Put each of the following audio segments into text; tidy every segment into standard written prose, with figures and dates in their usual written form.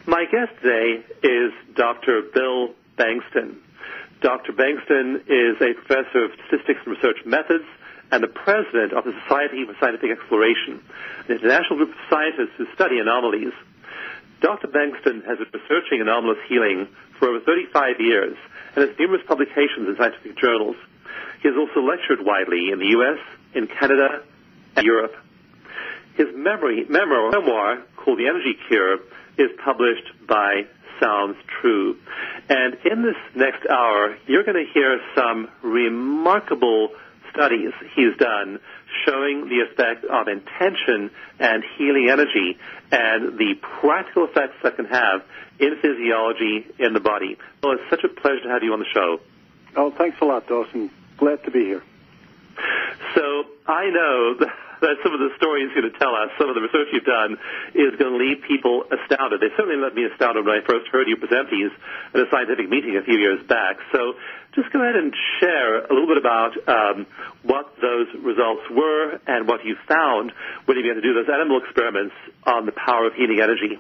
My guest today is Dr. Bill Bankston. Dr. Bankston is a professor of statistics and research methods and the president of the Society for Scientific Exploration, an international group of scientists who study anomalies. Dr. Bankston has been researching anomalous healing for over 35 years and has numerous publications in scientific journals. He has also lectured widely in the U.S., in Canada, and Europe. His memoir called The Energy Cure is published by Sounds True. And in this next hour, you're going to hear some remarkable studies he's done showing the effect of intention and healing energy and the practical effects that can have in physiology in the body. Well, it's such a pleasure to have you on the show. Oh, thanks a lot, Dawson. Glad to be here. So I know that some of the stories you're going to tell us, some of the research you've done, is going to leave people astounded. They certainly left me astounded when I first heard you present these at a scientific meeting a few years back. So just go ahead and share a little bit about what those results were and what you found when you began to do those animal experiments on the power of healing energy.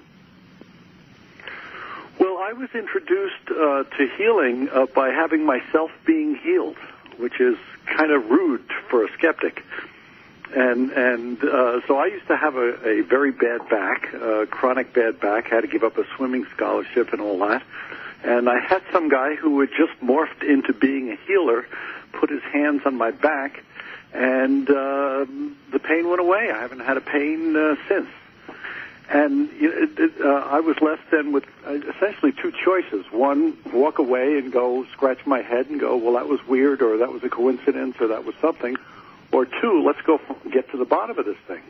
Well, I was introduced to healing by having myself being healed, which is kind of rude for a skeptic. And so I used to have a very bad back, chronic bad back, had to give up a swimming scholarship and all that. And I had some guy who had just morphed into being a healer, put his hands on my back, and the pain went away. I haven't had a pain since. And I was left then with essentially two choices. One, walk away and go scratch my head and go, well, that was weird, or that was a coincidence, or that was something. Or two, let's go get to the bottom of this thing.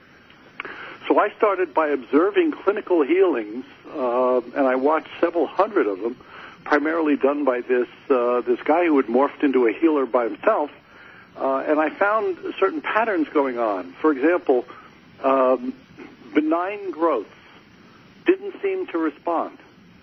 So I started by observing clinical healings, and I watched several hundred of them, primarily done by this guy who had morphed into a healer by himself, and I found certain patterns going on. For example, benign growths didn't seem to respond.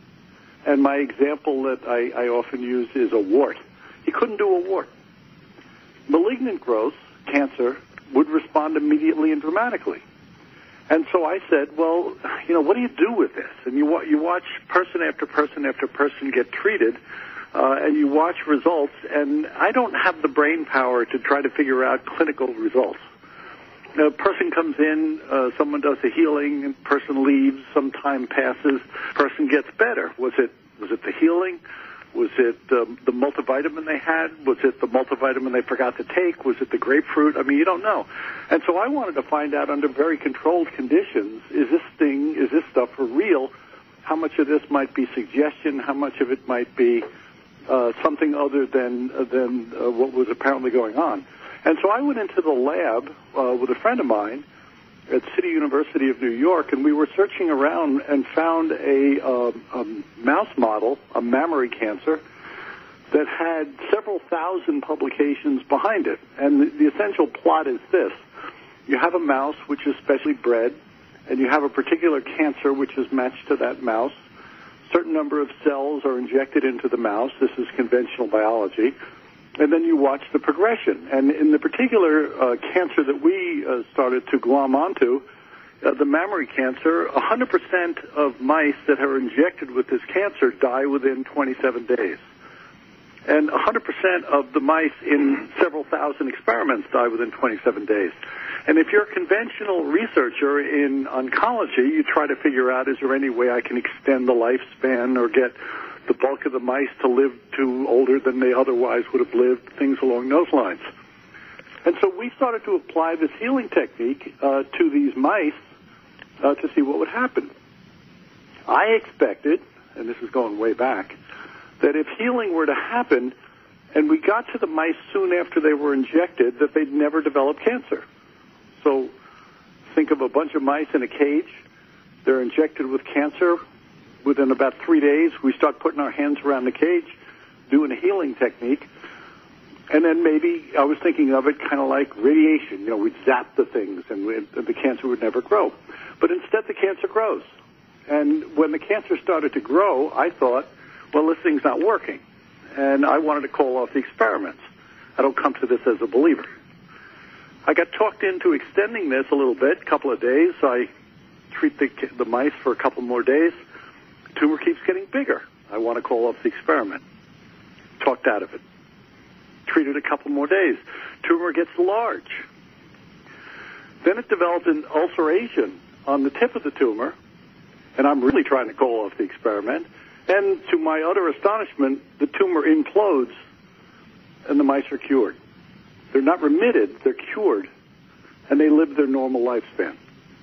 And my example that I often use is a wart. He couldn't do a wart. Malignant growths, cancer, would respond immediately and dramatically. And so I said, well, what do you do with this? And you watch person after person after person get treated, and you watch results, and I don't have the brain power to try to figure out clinical results. A person comes in, someone does a healing, and person leaves, some time passes, person gets better. Was it the healing? Was it the multivitamin they had? Was it the multivitamin they forgot to take? Was it the grapefruit? I mean, you don't know. And so I wanted to find out under very controlled conditions, is this stuff for real? How much of this might be suggestion? How much of it might be something other than what was apparently going on? And so I went into the lab with a friend of mine at City University of New York, and we were searching around and found a mouse model, a mammary cancer, that had several thousand publications behind it. And the essential plot is this. You have a mouse which is specially bred, and you have a particular cancer which is matched to that mouse. A certain number of cells are injected into the mouse. This is conventional biology. And then you watch the progression. And in the particular cancer that we started to glom onto, the mammary cancer, 100% of mice that are injected with this cancer die within 27 days. And 100% of the mice in several thousand experiments die within 27 days. And if you're a conventional researcher in oncology, you try to figure out, is there any way I can extend the lifespan or get the bulk of the mice to live to older than they otherwise would have lived, things along those lines. And so we started to apply this healing technique to these mice to see what would happen. I expected, and this is going way back, that if healing were to happen and we got to the mice soon after they were injected, that they'd never develop cancer. So think of a bunch of mice in a cage. They're injected with cancer. Within about 3 days, we start putting our hands around the cage, doing a healing technique, and then maybe I was thinking of it kind of like radiation. We'd zap the things, and the cancer would never grow. But instead, the cancer grows. And when the cancer started to grow, I thought, well, this thing's not working. And I wanted to call off the experiments. I don't come to this as a believer. I got talked into extending this a little bit, a couple of days. I treat the mice for a couple more days. The tumor keeps getting bigger. I want to call off the experiment. Talked out of it. Treated a couple more days. Tumor gets large. Then it developed an ulceration on the tip of the tumor, and I'm really trying to call off the experiment. And to my utter astonishment, the tumor implodes, and the mice are cured. They're not remitted, they're cured, and they live their normal lifespan.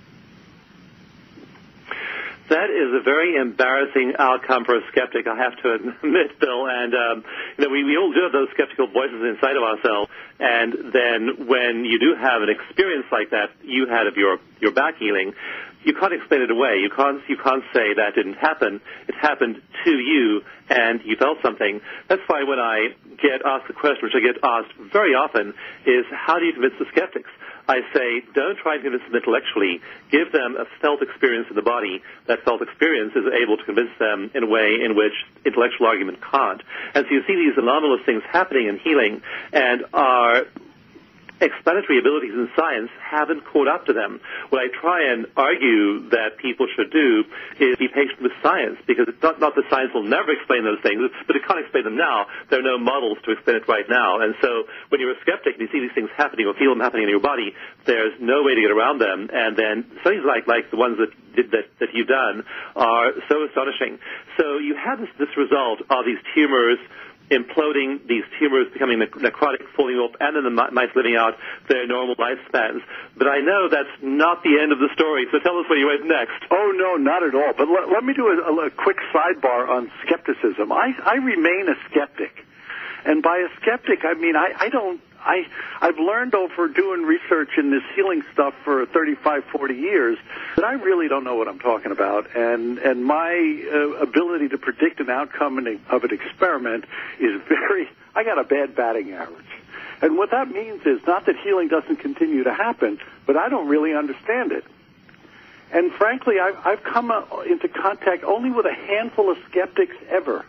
That is a very embarrassing outcome for a skeptic, I have to admit, Bill. And, we all do have those skeptical voices inside of ourselves. And then when you do have an experience like that you had of your back healing, you can't explain it away. You can't say that didn't happen. It happened to you, and you felt something. That's why when I get asked the question, which I get asked very often, is how do you convince the skeptics? I say, don't try to convince them intellectually. Give them a felt experience in the body. That felt experience is able to convince them in a way in which intellectual argument can't. And so you see these anomalous things happening in healing, and our explanatory abilities in science haven't caught up to them. What I try and argue that people should do is be patient with science, because it's not that science will never explain those things, but it can't explain them now. There are no models to explain it right now. And so when you're a skeptic and you see these things happening or feel them happening in your body, there's no way to get around them. And then studies like the ones that you've done are so astonishing. So you have this result of these tumors imploding, these tumors becoming necrotic, falling off, and then the mice living out their normal lifespans. But I know that's not the end of the story, so tell us where you went next. Oh, no, not at all. But let me do a quick sidebar on skepticism. I remain a skeptic. And by a skeptic, I mean I've learned over doing research in this healing stuff for 35, 40 years that I really don't know what I'm talking about, and my ability to predict an outcome of an experiment is I got a bad batting average. And what that means is not that healing doesn't continue to happen, but I don't really understand it. And frankly, I've come into contact only with a handful of skeptics ever.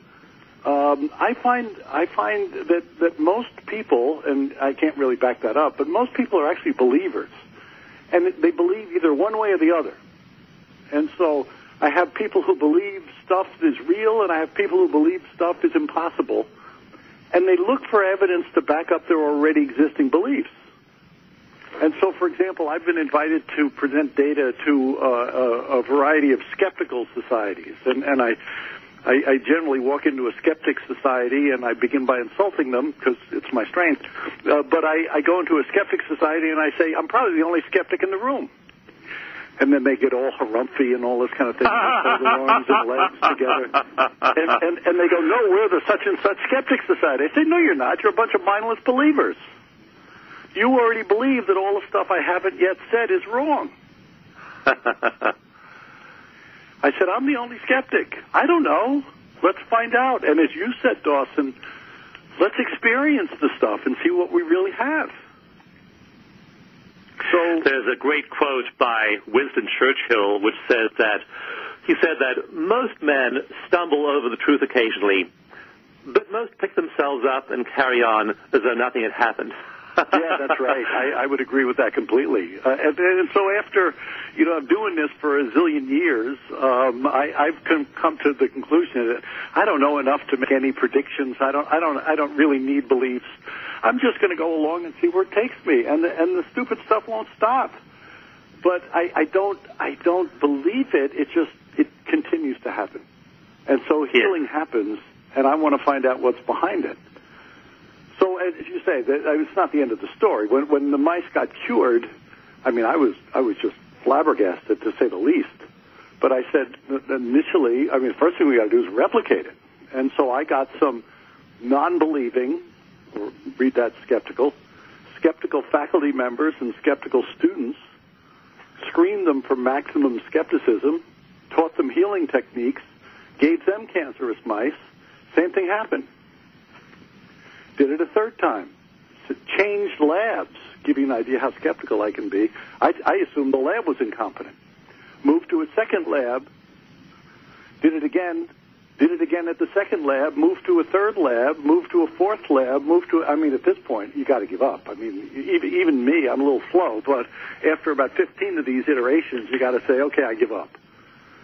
I find that most people, and I can't really back that up, but most people are actually believers, and they believe either one way or the other. And so I have people who believe stuff is real, and I have people who believe stuff is impossible, and they look for evidence to back up their already existing beliefs. And so, for example, I've been invited to present data to a variety of skeptical societies, and I generally walk into a skeptic society and I begin by insulting them because it's my strength. But I go into a skeptic society and I say, I'm probably the only skeptic in the room. And then they get all harumphy and all this kind of thing, hold their arms and legs together. And they go, no, we're the such and such skeptic society. I say, no, you're not. You're a bunch of mindless believers. You already believe that all the stuff I haven't yet said is wrong. I said, I'm the only skeptic. I don't know. Let's find out. And as you said, Dawson, let's experience the stuff and see what we really have. So there's a great quote by Winston Churchill which says that he said that most men stumble over the truth occasionally, but most pick themselves up and carry on as though nothing had happened. Yeah, that's right. I would agree with that completely. And so after, I'm doing this for a zillion years, I've come to the conclusion that I don't know enough to make any predictions. I don't really need beliefs. I'm just going to go along and see where it takes me, and the stupid stuff won't stop. But I don't believe it. It continues to happen, and so healing happens, and I want to find out what's behind it. So, as you say, it's not the end of the story. When the mice got cured, I mean, I was just flabbergasted, to say the least. But I said initially, the first thing we got to do is replicate it. And so I got some non-believing, or read that skeptical faculty members and skeptical students, screened them for maximum skepticism, taught them healing techniques, gave them cancerous mice. Same thing happened. Did it a third time. Changed labs, give you an idea how skeptical I can be. I assumed the lab was incompetent. Moved to a second lab, did it again at the second lab, moved to a third lab, moved to a fourth lab, at this point, you got to give up. Even me, I'm a little slow, but after about 15 of these iterations, you got to say, okay, I give up.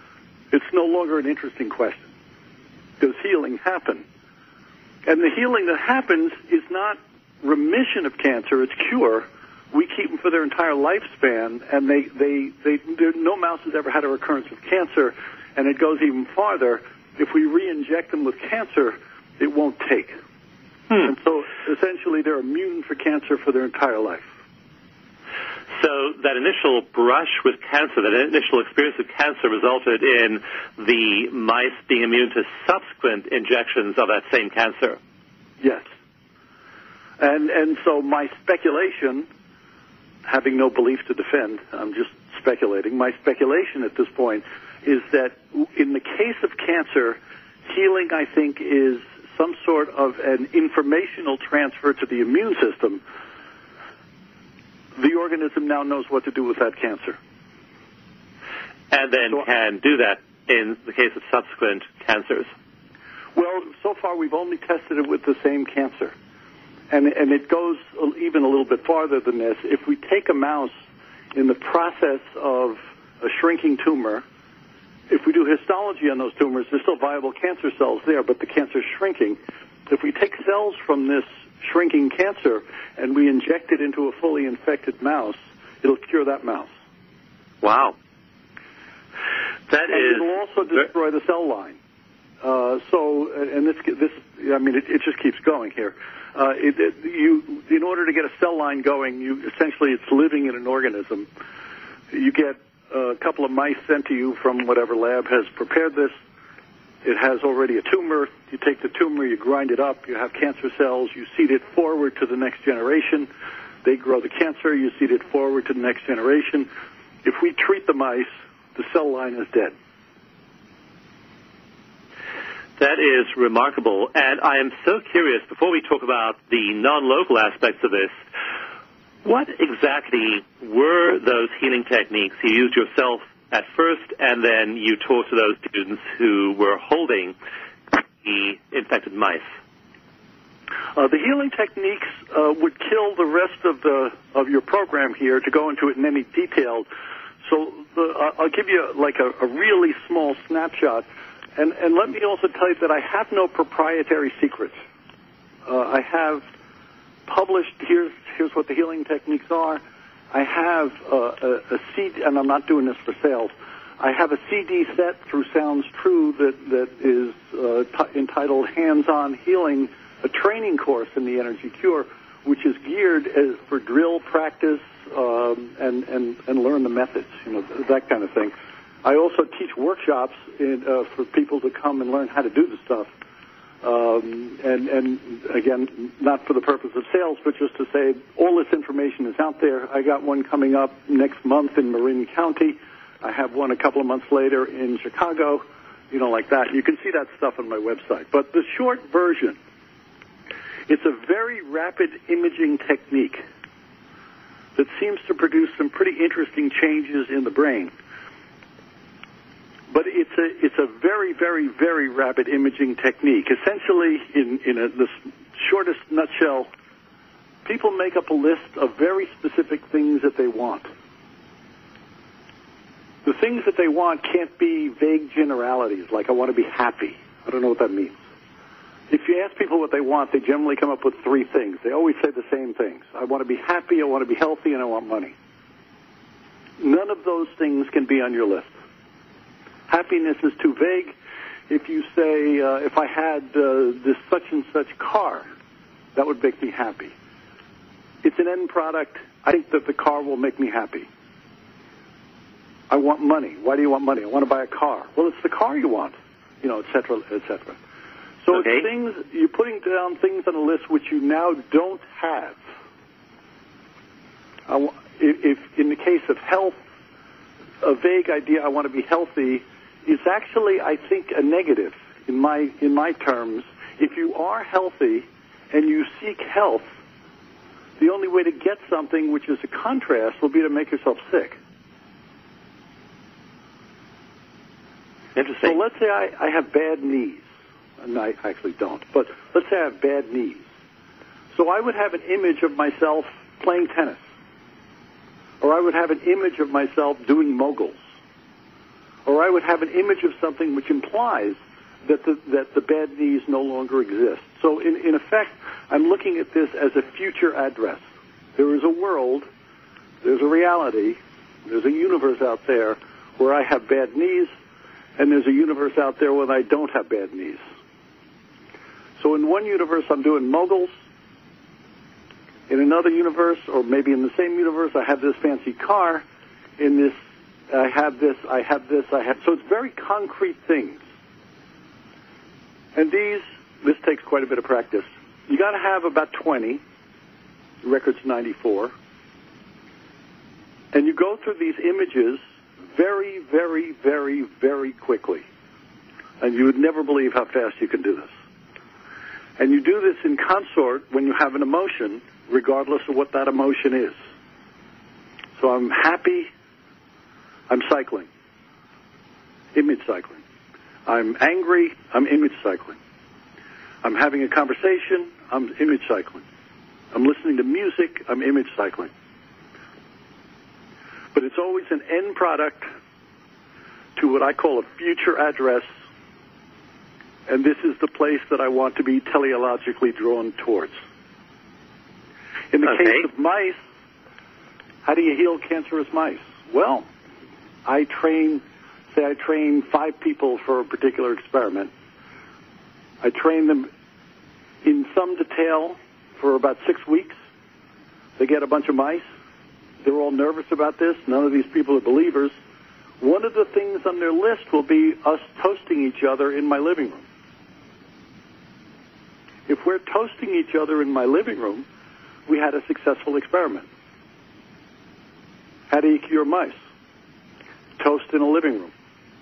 It's no longer an interesting question. Does healing happen? And the healing that happens is not remission of cancer, it's cure. We keep them for their entire lifespan, and no mouse has ever had a recurrence of cancer, and it goes even farther. If we re-inject them with cancer, it won't take. And so essentially they're immune for cancer for their entire life. So that initial brush with cancer, that initial experience with cancer resulted in the mice being immune to subsequent injections of that same cancer. Yes. And so my speculation, having no belief to defend, I'm just speculating, my speculation at this point is that in the case of cancer, healing, I think, is some sort of an informational transfer to the immune system. The organism now knows what to do with that cancer. And then can do that in the case of subsequent cancers. Well, so far we've only tested it with the same cancer. And it goes even a little bit farther than this. If we take a mouse in the process of a shrinking tumor, if we do histology on those tumors, there's still viable cancer cells there, but the cancer's shrinking. If we take cells from this shrinking cancer and we inject it into a fully infected mouse, it'll cure that mouse. Wow. It'll also destroy the cell line. It just keeps going here. In order to get a cell line going, essentially it's living in an organism. You get a couple of mice sent to you from whatever lab has prepared this. It has already a tumor. You take the tumor, you grind it up, you have cancer cells, you seed it forward to the next generation. They grow the cancer, you seed it forward to the next generation. If we treat the mice, the cell line is dead. That is remarkable. And I am so curious, before we talk about the non-local aspects of this, what exactly were those healing techniques you used yourself at first, and then you taught to those students who were holding the infected mice? The healing techniques would kill the rest of your program here to go into it in any detail. So I'll give you like a really small snapshot. And let me also tell you that I have no proprietary secrets. I have published, here's what the healing techniques are. I have a CD, and I'm not doing this for sales. I have a CD set through Sounds True that is entitled Hands-On Healing, a training course in the Energy Cure, which is geared for drill practice and learn the methods, that kind of thing. I also teach workshops for people to come and learn how to do the stuff. And again, not for the purpose of sales, but just to say all this information is out there. I got one coming up next month in Marin County. I have one a couple of months later in Chicago, like that. You can see that stuff on my website. But the short version, it's a very rapid imaging technique that seems to produce some pretty interesting changes in the brain. But it's a very, very, very rapid imaging technique. Essentially, in the shortest nutshell, people make up a list of very specific things that they want. The things that they want can't be vague generalities, like I want to be happy. I don't know what that means. If you ask people what they want, they generally come up with three things. They always say the same things. I want to be happy, I want to be healthy, and I want money. None of those things can be on your list. Happiness is too vague. If you say, if I had this such and such car, that would make me happy. It's an end product. I think that the car will make me happy. I want money. Why do you want money? I want to buy a car. Well, it's the car you want, et cetera, et cetera. So okay. It's things, you're putting down things on a list which you now don't have. If in the case of health, a vague idea, I want to be healthy, is actually, I think, a negative in my terms. If you are healthy and you seek health, the only way to get something which is a contrast will be to make yourself sick. Interesting. So let's say I have bad knees. And I actually don't. But let's say I have bad knees. So I would have an image of myself playing tennis. Or I would have an image of myself doing moguls. or I would have an image of something which implies that the bad knees no longer exist. So in effect, I'm looking at this as a future address. There is a world, there's a reality, there's a universe out there where I have bad knees, and there's a universe out there where I don't have bad knees. So in one universe, I'm doing moguls. In another universe, or maybe in the same universe, I have this fancy car. In this, I have this, I have this, I have... So it's very concrete things. And this takes quite a bit of practice. You got to have about 20. The record's 94. And you go through these images very, very, very, very quickly. And you would never believe how fast you can do this. And you do this in consort when you have an emotion, regardless of what that emotion is. So I'm happy, I'm cycling. Image cycling. I'm angry, I'm image cycling. I'm having a conversation, I'm image cycling. I'm listening to music, I'm image cycling. But it's always an end product to what I call a future address, and this is the place that I want to be teleologically drawn towards. In the case of mice, how do you heal cancerous mice? Well, I train 5 people for a particular experiment. I train them in some detail for about 6 weeks. They get a bunch of mice. They're all nervous about this. None of these people are believers. One of the things on their list will be us toasting each other in my living room. If we're toasting each other in my living room, we had a successful experiment. How do you cure mice? Toast in a living room.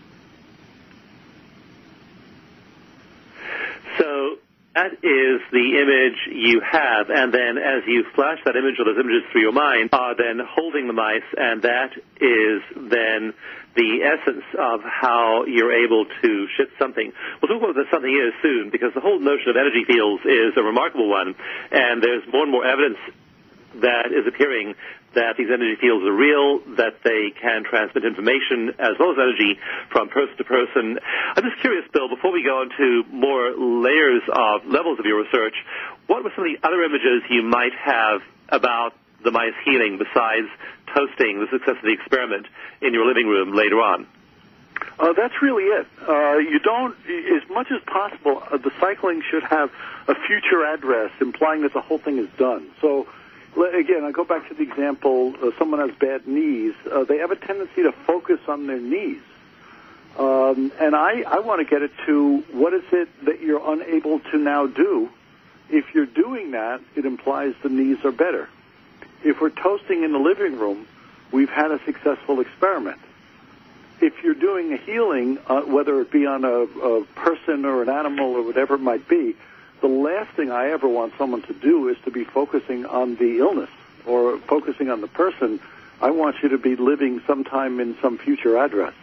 So that is the image you have, and then as you flash that image or those images through your mind, are then holding the mice, and that is then the essence of how you're able to shift something. We'll talk about what something is soon, because the whole notion of energy fields is a remarkable one, and there's more and more evidence that is appearing that these energy fields are real, that they can transmit information as well as energy from person to person. I'm just curious, Bill, before we go into more levels of your research, what were some of the other images you might have about the mice healing besides toasting the success of the experiment in your living room later on? That's really it. You don't, as much as possible, the cycling should have a future address implying that the whole thing is done. So, again, I go back to the example, someone has bad knees. They have a tendency to focus on their knees. And I want to get it to what is it that you're unable to now do. If you're doing that, it implies the knees are better. If we're toasting in the living room, we've had a successful experiment. If you're doing a healing, whether it be on a person or an animal or whatever it might be, the last thing I ever want someone to do is to be focusing on the illness or focusing on the person. I want you to be living sometime in some future address.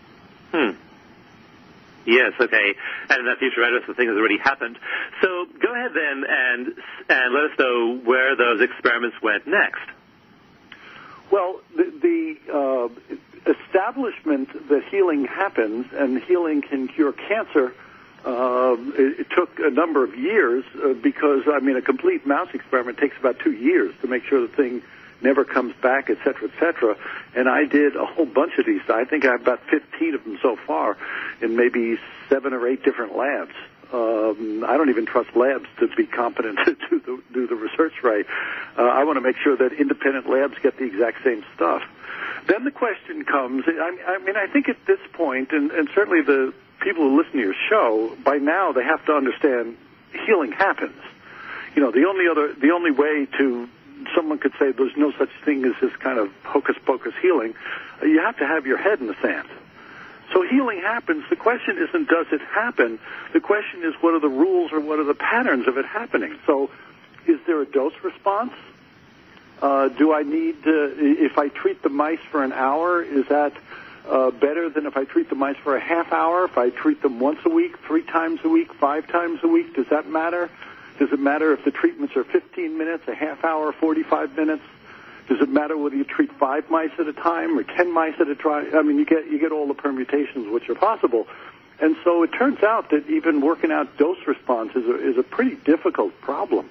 Yes, okay. And in that future address, the thing has already happened. So go ahead then and let us know where those experiments went next. Well, the establishment that healing happens and healing can cure cancer, it took a number of years because, a complete mouse experiment takes about 2 years to make sure the thing never comes back, et cetera, et cetera. And I did a whole bunch of these. I think I have about 15 of them so far in maybe 7 or 8 different labs. I don't even trust labs to be competent to do the research right. I want to make sure that independent labs get the exact same stuff. Then the question comes, I think at this point, and certainly the people who listen to your show, by now they have to understand healing happens. The only way to, someone could say there's no such thing as this kind of hocus-pocus healing, you have to have your head in the sand. So healing happens. The question isn't does it happen. The question is what are the rules or what are the patterns of it happening. So is there a dose response? Do I need to, if I treat the mice for an hour, is that better than if I treat the mice for a half hour? If I treat them once a week, 3 times a week, 5 times a week, does that matter? Does it matter if the treatments are 15 minutes, a half hour, 45 minutes? Does it matter whether you treat 5 mice at a time or 10 mice at a time? I mean, you get all the permutations which are possible. And so it turns out that even working out dose response is a pretty difficult problem.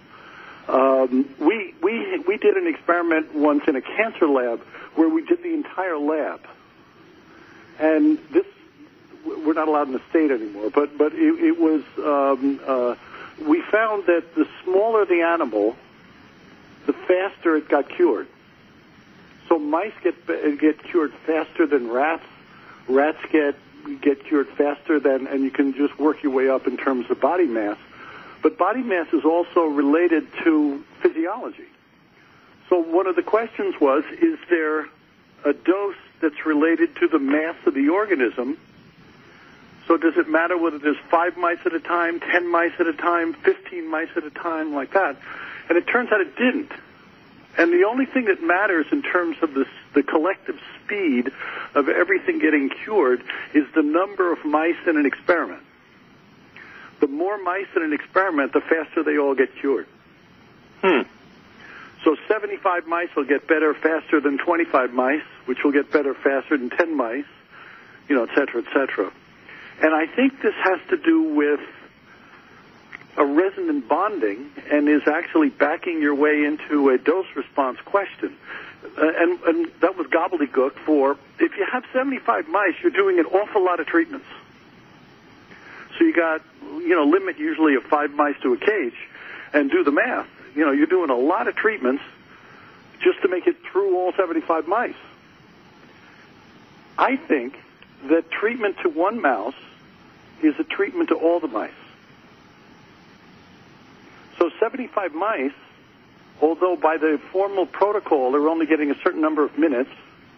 We did an experiment once in a cancer lab where we did the entire lab. And this, we're not allowed in the state anymore, but it was, we found that the smaller the animal, the faster it got cured. So mice get cured faster than rats. Rats get cured faster than, and you can just work your way up in terms of body mass. But body mass is also related to physiology. So one of the questions was, is there a dose that's related to the mass of the organism? So does it matter whether there's 5 mice at a time, 10 mice at a time, 15 mice at a time, like that? And it turns out it didn't. And the only thing that matters in terms of the collective speed of everything getting cured is the number of mice in an experiment. The more mice in an experiment, the faster they all get cured. So 75 mice will get better faster than 25 mice, which will get better faster than 10 mice, et cetera, et cetera. And I think this has to do with a resonant bonding and is actually backing your way into a dose-response question. And that was gobbledygook for, if you have 75 mice, you're doing an awful lot of treatments. So you got, limit usually of 5 mice to a cage, and do the math. You're doing a lot of treatments just to make it through all 75 mice. I think that treatment to one mouse is a treatment to all the mice. So 75 mice, although by the formal protocol they're only getting a certain number of minutes,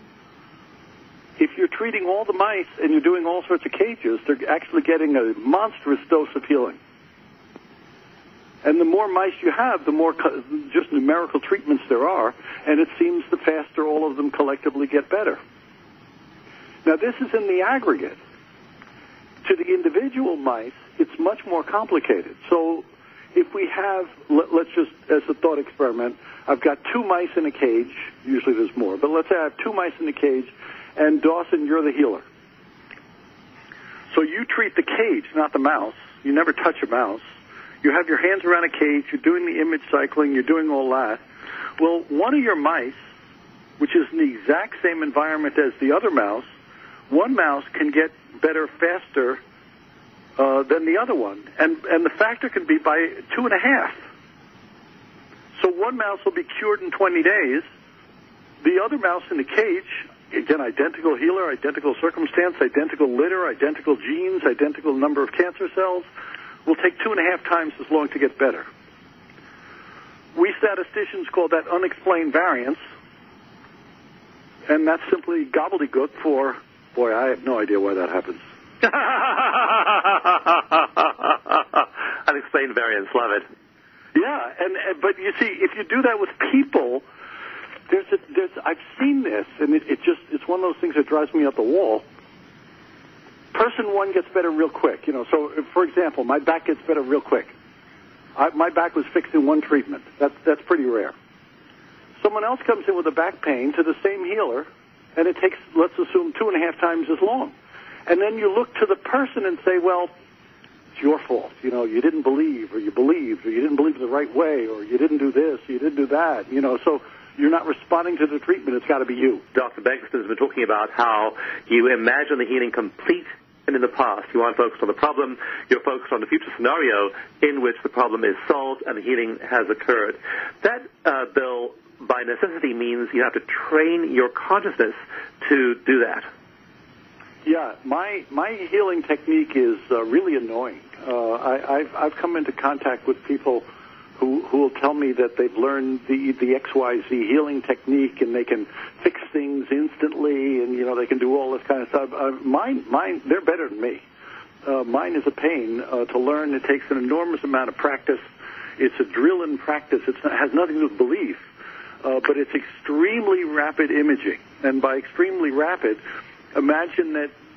if you're treating all the mice and you're doing all sorts of cages, they're actually getting a monstrous dose of healing. And the more mice you have, the more just numerical treatments there are, and it seems the faster all of them collectively get better. Now, this is in the aggregate. To the individual mice, it's much more complicated. So if we have, let's just, as a thought experiment, I've got 2 mice in a cage. Usually there's more, but let's say I have 2 mice in the cage, and Dawson, you're the healer. So you treat the cage, not the mouse. You never touch a mouse. You have your hands around a cage. You're doing the image cycling. You're doing all that. Well, one of your mice, which is in the exact same environment as the other mouse, one mouse can get better faster than the other one. And the factor can be by 2.5. So one mouse will be cured in 20 days. The other mouse in the cage, again, identical healer, identical circumstance, identical litter, identical genes, identical number of cancer cells, will take 2.5 times as long to get better. We statisticians call that unexplained variance, and that's simply gobbledygook for, boy, I have no idea why that happens. Unexplained variance, love it. Yeah, but you see, if you do that with people, I've seen this, and it's one of those things that drives me up the wall. Person 1 gets better real quick, So, for example, my back gets better real quick. My back was fixed in 1 treatment. That's pretty rare. Someone else comes in with a back pain to the same healer, and it takes, let's assume, 2.5 times as long. And then you look to the person and say, well, it's your fault. You didn't believe, or you believed, or you didn't believe the right way, or you didn't do this, you didn't do that. So you're not responding to the treatment. It's got to be you. Dr. Bengston has been talking about how you imagine the healing complete and in the past. You aren't focused on the problem. You're focused on the future scenario in which the problem is solved and the healing has occurred. That, Bill, by necessity means you have to train your consciousness to do that. Yeah, my healing technique is really annoying. I've come into contact with people who will tell me that they've learned the XYZ healing technique and they can fix things instantly and, they can do all this kind of stuff. Mine, they're better than me. Mine is a pain to learn. It takes an enormous amount of practice. It's a drill and practice. It has nothing to do with belief, but it's extremely rapid imaging. And by extremely rapid, imagine that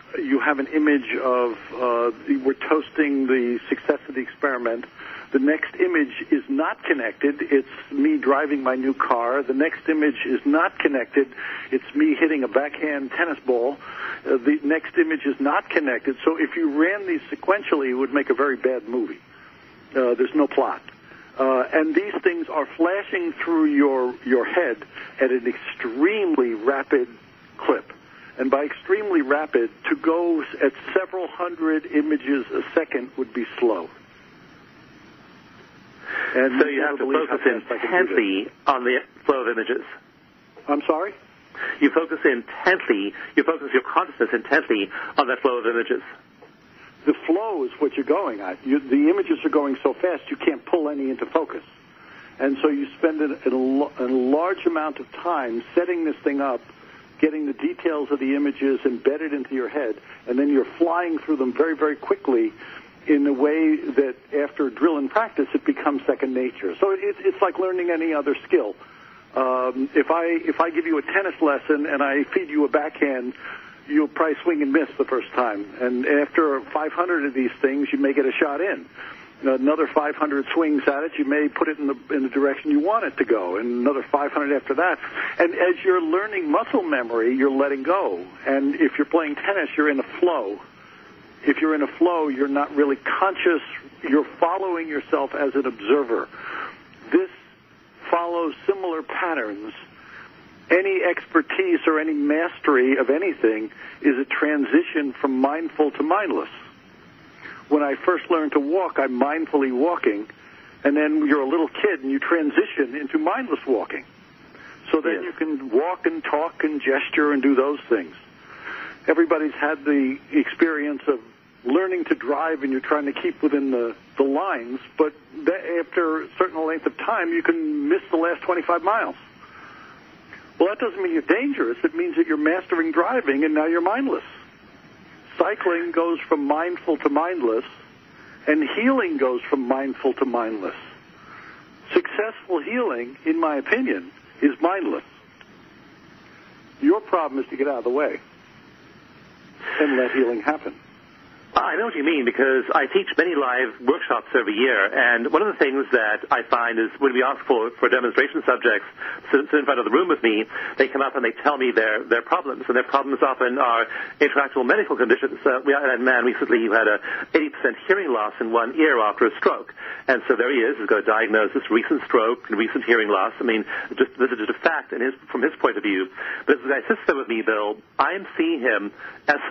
you have an image of we're toasting the success of the experiment. The next image is not connected. It's me driving my new car. The next image is not connected. It's me hitting a backhand tennis ball. The next image is not connected. So if you ran these sequentially, it would make a very bad movie. There's no plot. And these things are flashing through your head at an extremely rapid clip. And by extremely rapid, to go at several hundred images a second would be slow. And so you have to focus intently on the flow of images. I'm sorry? You focus your consciousness intently on that flow of images. The flow is what you're going at. The images are going so fast you can't pull any into focus. And so you spend a large amount of time setting this thing up, getting the details of the images embedded into your head, and then you're flying through them very, very quickly in a way that after drill and practice it becomes second nature. So it's like learning any other skill. If I give you a tennis lesson and I feed you a backhand, you'll probably swing and miss the first time. And after 500 of these things, you may get a shot in. Another 500 swings at it, you may put it in the direction you want it to go, and another 500 after that. And as you're learning muscle memory, you're letting go. And if you're playing tennis, you're in a flow. If you're in a flow, you're not really conscious. You're following yourself as an observer. This follows similar patterns. Any expertise or any mastery of anything is a transition from mindful to mindless. When I first learned to walk, I'm mindfully walking, and then you're a little kid and you transition into mindless walking. So then you can walk and talk and gesture and do those things. Everybody's had the experience of learning to drive and you're trying to keep within the lines, but after a certain length of time, you can miss the last 25 miles. Well, that doesn't mean you're dangerous. It means that you're mastering driving and now you're mindless. Cycling goes from mindful to mindless, and healing goes from mindful to mindless. Successful healing, in my opinion, is mindless. Your problem is to get out of the way and let healing happen. I know what you mean, because I teach many live workshops every year, and one of the things that I find is when we ask for demonstration subjects to sit in front of the room with me, they come up and they tell me their problems, and their problems often are intractable medical conditions. We had a man recently who had a 80% hearing loss in one ear after a stroke, and so there he is. He's got a diagnosis, recent stroke and recent hearing loss. I mean, this is just a fact from his point of view. But as the guy sits there with me, Bill, I am seeing him as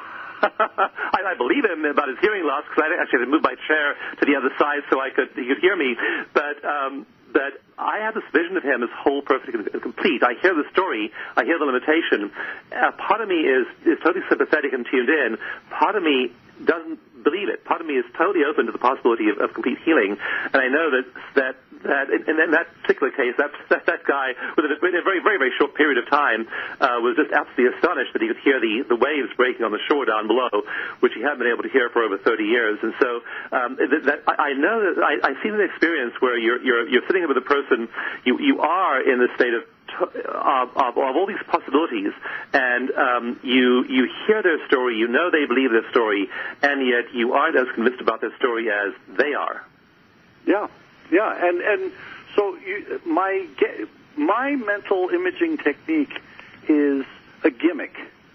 I believe him about his hearing loss, because I actually had to move my chair to the other side so he could hear me. But I have this vision of him as whole, perfect, and complete. I hear the story. I hear the limitation. Part of me is totally sympathetic and tuned in. Part of me doesn't believe it. Part of me is totally open to the possibility of complete healing. And I know that in that particular case, that guy, within a very, very, very short period of time, was just absolutely astonished that he could hear the waves breaking on the shore down below, which he hadn't been able to hear for over 30 years. And so I know that I see an experience where you're sitting with a person, you are in the state of all these possibilities, and you hear their story, you know they believe their story, and yet you aren't as convinced about their story as they are. Yeah, and so my mental imaging technique is a gimmick.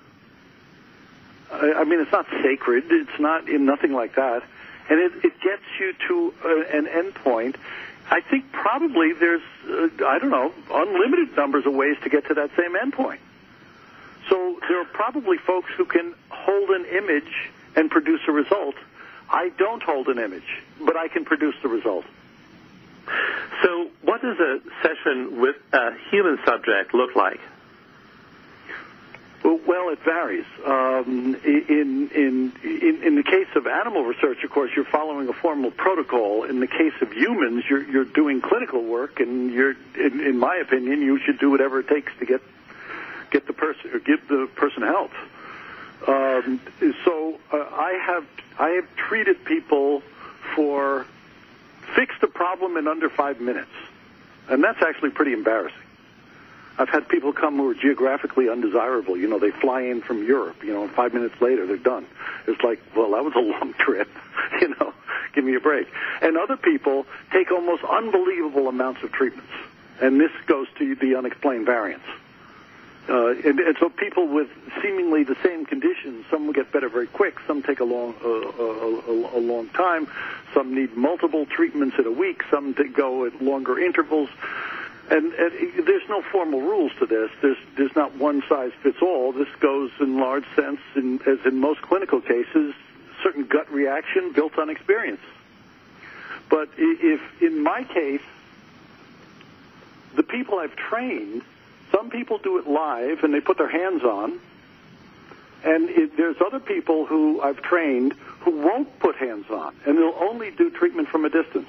I mean, it's not sacred. It's nothing like that, and it gets you to an endpoint. I think probably there's, unlimited numbers of ways to get to that same endpoint. So there are probably folks who can hold an image and produce a result. I don't hold an image, but I can produce the result. So what does a session with a human subject look like? Well, it varies. In the case of animal research, of course, you're following a formal protocol. In the case of humans, you're doing clinical work, and in my opinion, you should do whatever it takes to get the person or give the person help. So I have treated people for fixed a problem in under 5 minutes, and that's actually pretty embarrassing. I've had people come who are geographically undesirable. You know, they fly in from Europe, you know, and 5 minutes later they're done. It's like, well, that was a long trip, you know, give me a break. And other people take almost unbelievable amounts of treatments. And this goes to the unexplained variance. And so people with seemingly the same conditions, some will get better very quick, some take a long time, some need multiple treatments in a week, some go at longer intervals. And there's no formal rules to this. There's not one size fits all. This goes in large sense, as in most clinical cases, certain gut reaction built on experience. But if in my case, the people I've trained, some people do it live and they put their hands on, and there's other people who I've trained who won't put hands on, and they'll only do treatment from a distance.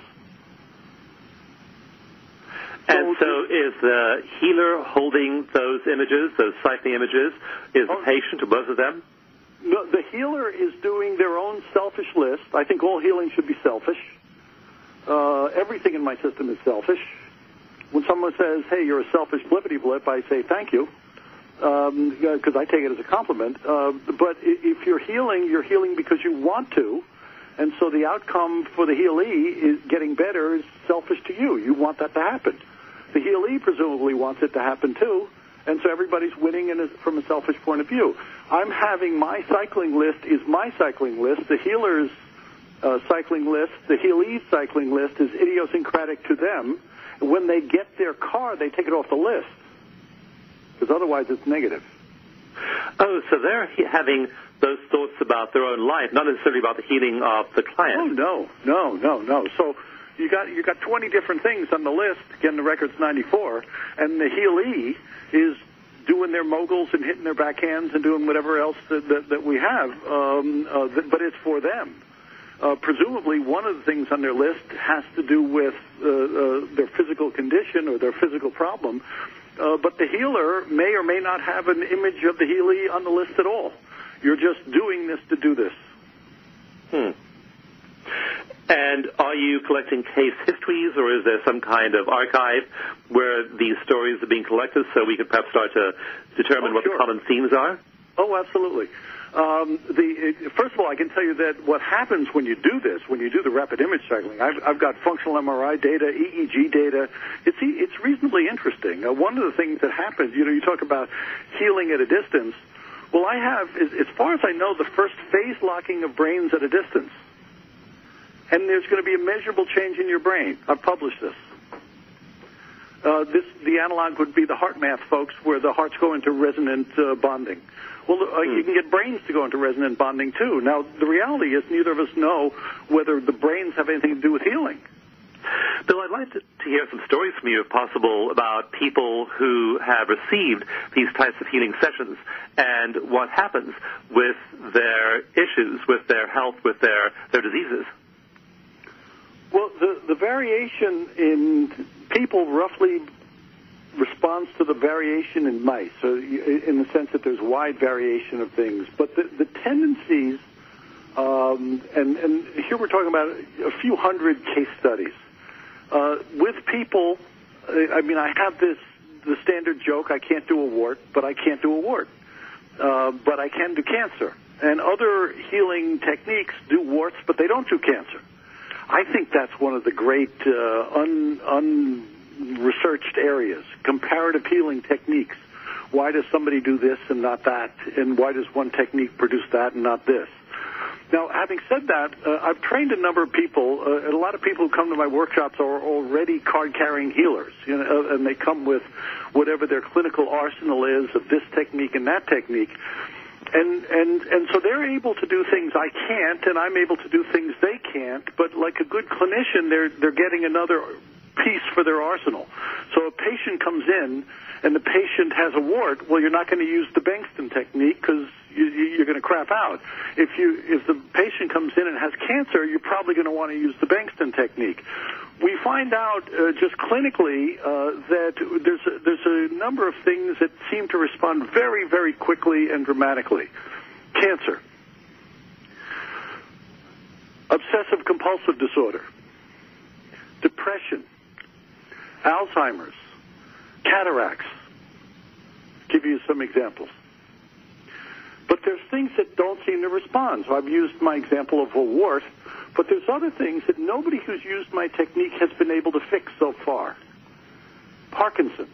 And so is the healer holding those images, those cycling images? Is the patient or both of them? No, the healer is doing their own selfish list. I think all healing should be selfish. Everything in my system is selfish. When someone says, hey, you're a selfish blippity-blip, I say thank you, because I take it as a compliment. But if you're healing because you want to, and so the outcome for the healee is getting better is selfish to you. You want that to happen. The healee presumably wants it to happen too, and so everybody's winning from a selfish point of view. I'm having my cycling list is my cycling list. The healer's cycling list, the healee's cycling list is idiosyncratic to them. When they get their car, they take it off the list, because otherwise it's negative. Oh, so they're having those thoughts about their own life, not necessarily about the healing of the client. Oh, no. So you got 20 different things on the list. Again, the record's 94, and the healee is doing their moguls and hitting their backhands and doing whatever else that we have, but it's for them. Presumably, one of the things on their list has to do with their physical condition or their physical problem, but the healer may or may not have an image of the healee on the list at all. You're just doing this to do this. And are you collecting case histories, or is there some kind of archive where these stories are being collected so we could perhaps start to determine what the common themes are? Oh, absolutely. First of all, I can tell you that what happens when you do this, when you do the rapid image cycling, I've got functional MRI data, EEG data. It's reasonably interesting. One of the things that happens, you talk about healing at a distance. Well, I have, as far as I know, the first phase locking of brains at a distance. And there's going to be a measurable change in your brain. I've published this. The analog would be the HeartMath folks, where the hearts go into resonant bonding. Well, you can get brains to go into resonant bonding, too. Now, the reality is neither of us know whether the brains have anything to do with healing. Bill, I'd like to hear some stories from you, if possible, about people who have received these types of healing sessions and what happens with their issues, with their health, with their diseases. Well, the variation in people roughly responds to the variation in mice, so in the sense that there's wide variation of things. But the tendencies, and here we're talking about a few hundred case studies. With people, I have the standard joke, I can't do a wart, but I can't do a wart. But I can do cancer. And other healing techniques do warts, but they don't do cancer. I think that's one of the great unresearched areas, comparative healing techniques. Why does somebody do this and not that? And why does one technique produce that and not this? Now, having said that, I've trained a number of people, and a lot of people who come to my workshops are already card-carrying healers, and they come with whatever their clinical arsenal is of this technique and that technique. And so they're able to do things I can't, and I'm able to do things they can't, but like a good clinician, they're getting another piece for their arsenal. So a patient comes in, and the patient has a wart, well, you're not going to use the Bengtson technique because you're going to crap out. If the patient comes in and has cancer, you're probably going to want to use the Bengtson technique. We find out just clinically that there's a number of things that seem to respond very, very quickly and dramatically. Cancer, obsessive-compulsive disorder, depression, Alzheimer's, cataracts, give you some examples. But there's things that don't seem to respond. So I've used my example of a wart, but there's other things that nobody who's used my technique has been able to fix so far. Parkinson's.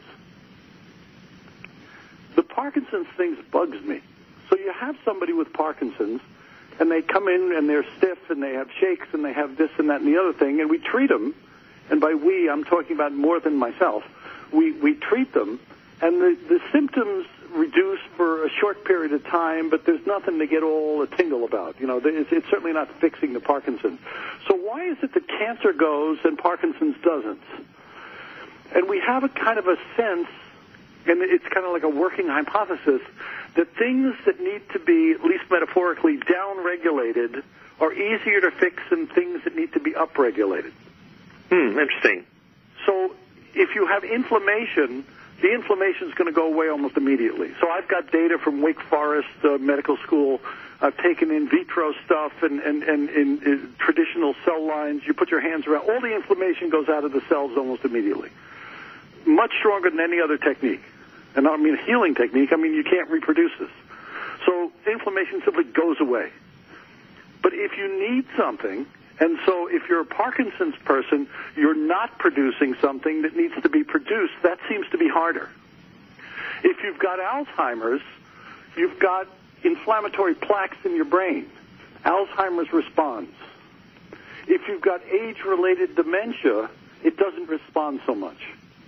The Parkinson's thing bugs me. So you have somebody with Parkinson's, and they come in and they're stiff and they have shakes and they have this and that and the other thing, and we treat them, and by we, I'm talking about more than myself. We treat them, and the symptoms reduce for a short period of time, but there's nothing to get all a tingle about. You know, it's certainly not fixing the Parkinson's. So why is it that cancer goes and Parkinson's doesn't? And we have a kind of a sense, and it's kind of like a working hypothesis, that things that need to be, at least metaphorically, down-regulated are easier to fix than things that need to be up-regulated. Interesting. So if you have inflammation, the inflammation is going to go away almost immediately. So I've got data from Wake Forest Medical School. I've taken in vitro stuff and in traditional cell lines. You put your hands around, all the inflammation goes out of the cells almost immediately. Much stronger than any other technique. And I don't mean a healing technique. I mean you can't reproduce this. So inflammation simply goes away. But if you need something, and so if you're a Parkinson's person, you're not producing something that needs to be produced, that seems to be harder. If you've got Alzheimer's, you've got inflammatory plaques in your brain. Alzheimer's responds. If you've got age-related dementia, it doesn't respond so much.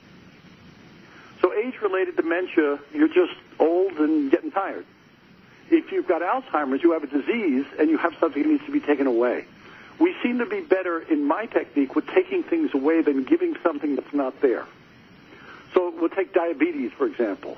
So age-related dementia, you're just old and getting tired. If you've got Alzheimer's, you have a disease, and you have something that needs to be taken away. We seem to be better in my technique with taking things away than giving something that's not there. So we'll take diabetes, for example.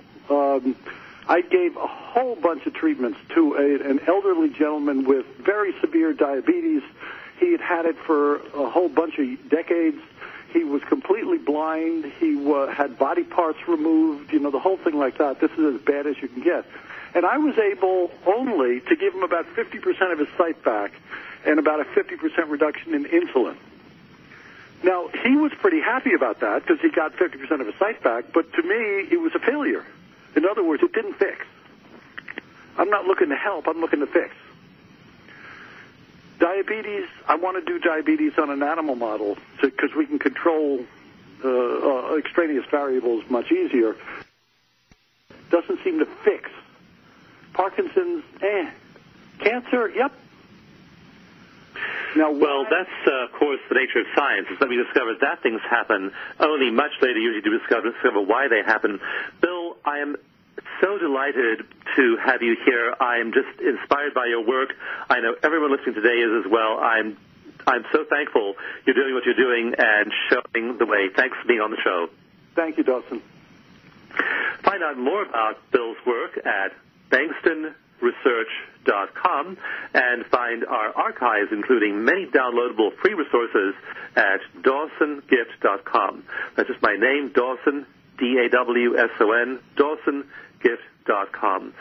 I gave a whole bunch of treatments to an elderly gentleman with very severe diabetes. He had had it for a whole bunch of decades. He was completely blind. He had body parts removed, you know, the whole thing like that. This is as bad as you can get. And I was able only to give him about 50% of his sight back and about a 50% reduction in insulin. Now, he was pretty happy about that because he got 50% of his sight back, but to me, it was a failure. In other words, it didn't fix. I'm not looking to help. I'm looking to fix. Diabetes, I want to do diabetes on an animal model because we can control extraneous variables much easier. Doesn't seem to fix. Parkinson's, Cancer, yep. Now, well, that's, of course, the nature of science. Is that we discovered that things happen only much later usually to discover why they happen. Bill, I am so delighted to have you here. I am just inspired by your work. I know everyone listening today is as well. I'm so thankful you're doing what you're doing and showing the way. Thanks for being on the show. Thank you, Dawson. Find out more about Bill's work at BangstonResearch.com and find our archives, including many downloadable free resources, at DawsonGift.com. That's just my name, Dawson, D-A-W-S-O-N, DawsonGift.com.